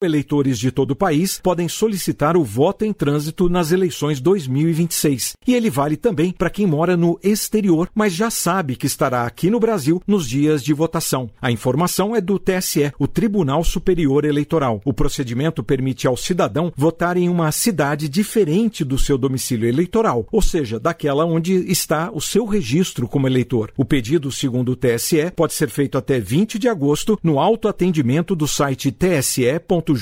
Eleitores de todo o país podem solicitar o voto em trânsito nas eleições 2026. E ele vale também para quem mora no exterior, mas já sabe que estará aqui no Brasil nos dias de votação. A informação é do TSE, o Tribunal Superior Eleitoral. O procedimento permite ao cidadão votar em uma cidade diferente do seu domicílio eleitoral, ou seja, daquela onde está o seu registro como eleitor. O pedido, segundo o TSE, pode ser feito até 20 de agosto no autoatendimento do site tse.jus.br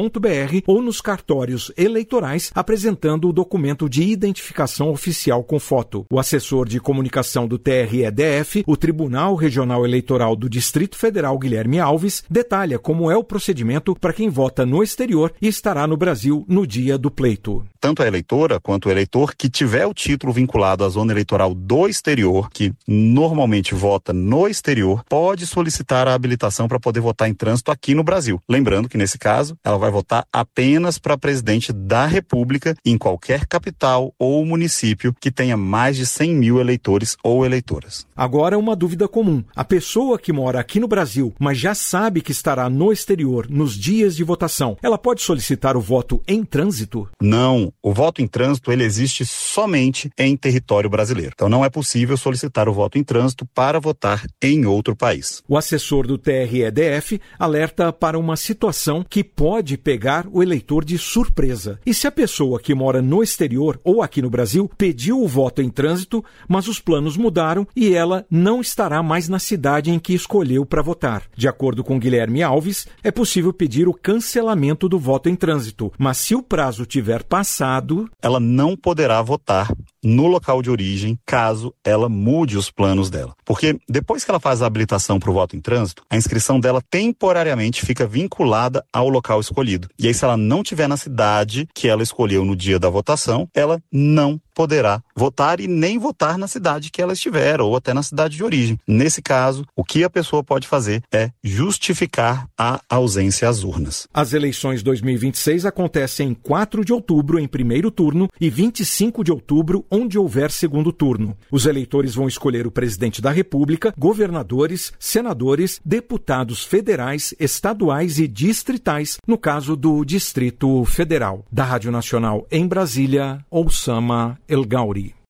ou nos cartórios eleitorais apresentando o documento de identificação oficial com foto. O assessor de comunicação do TRE-DF, o Tribunal Regional Eleitoral do Distrito Federal, Guilherme Alves, detalha como é o procedimento para quem vota no exterior e estará no Brasil no dia do pleito. Tanto a eleitora quanto o eleitor que tiver o título vinculado à zona eleitoral do exterior, que normalmente vota no exterior, pode solicitar a habilitação para poder votar em trânsito aqui no Brasil. Lembrando que, nesse caso, ela vai votar apenas para presidente da República em qualquer capital ou município que tenha mais de 100 mil eleitores ou eleitoras. Agora, uma dúvida comum. A pessoa que mora aqui no Brasil, mas já sabe que estará no exterior nos dias de votação, ela pode solicitar o voto em trânsito? Não. O voto em trânsito, ele existe somente em território brasileiro. Então, não é possível solicitar o voto em trânsito para votar em outro país. O assessor do TRE-DF alerta para uma situação que pode pegar o eleitor de surpresa. E se a pessoa que mora no exterior ou aqui no Brasil pediu o voto em trânsito, mas os planos mudaram e ela não estará mais na cidade em que escolheu para votar? De acordo com Guilherme Alves, é possível pedir o cancelamento do voto em trânsito, mas se o prazo tiver passado, ela não poderá votar no local de origem, caso ela mude os planos dela. Porque depois que ela faz a habilitação para o voto em trânsito, a inscrição dela temporariamente fica vinculada ao local escolhido. E aí, se ela não estiver na cidade que ela escolheu no dia da votação, ela não poderá votar e nem votar na cidade que ela estiver, ou até na cidade de origem. Nesse caso, o que a pessoa pode fazer é justificar a ausência às urnas. As eleições 2026 acontecem em 4 de outubro em primeiro turno e 25 de outubro onde houver segundo turno. Os eleitores vão escolher o presidente da República, governadores, senadores, deputados federais, estaduais e distritais, no caso do Distrito Federal. Da Rádio Nacional em Brasília, Oussama El Gauri.